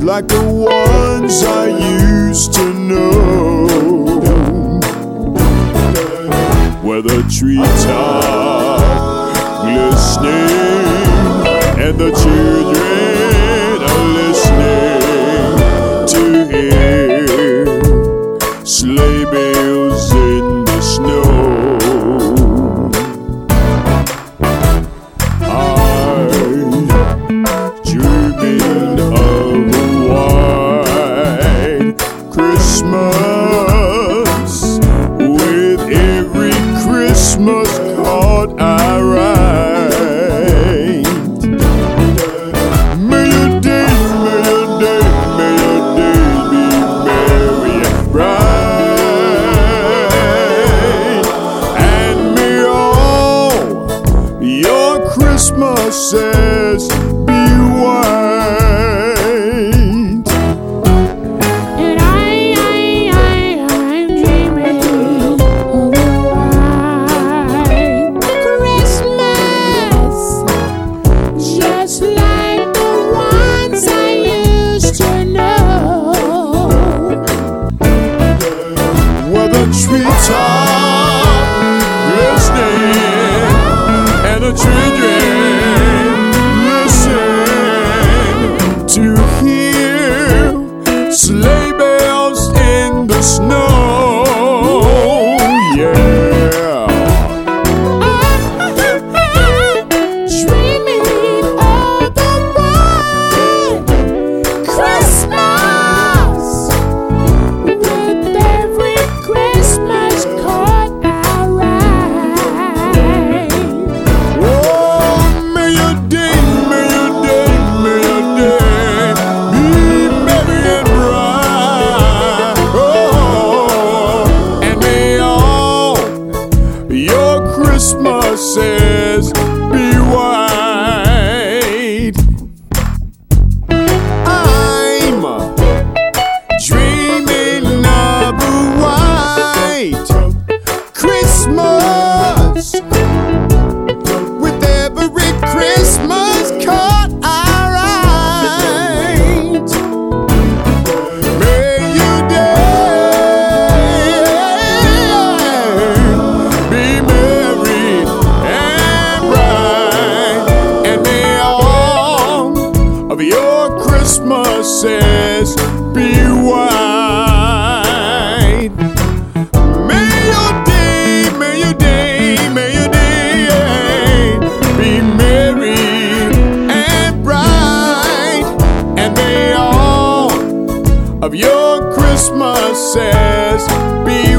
like the ones I used to know, where the treetop glistening and the children are listening to hear sleigh bells in the snow. I'm dreaming of a white Christmas, with every Christmas card I write. May your days be merry and bright, and may all your Christmases be white. And I'm dreaming of a white Christmas, just like the ones I used to know. Where the treetop glistening and the children listen to hear sleigh bells in the snow. Yeah. Dreaming of the white Christmas, with every Christmas card I write. Oh, may your day be merry and bright. Oh, and may all your Christmases be white. I'm dreaming of a white Christmas, with every Christmas card I write. May your day be merry and bright, and may all of your Christmases be white. May your day be merry and bright, and may all of your Christmases be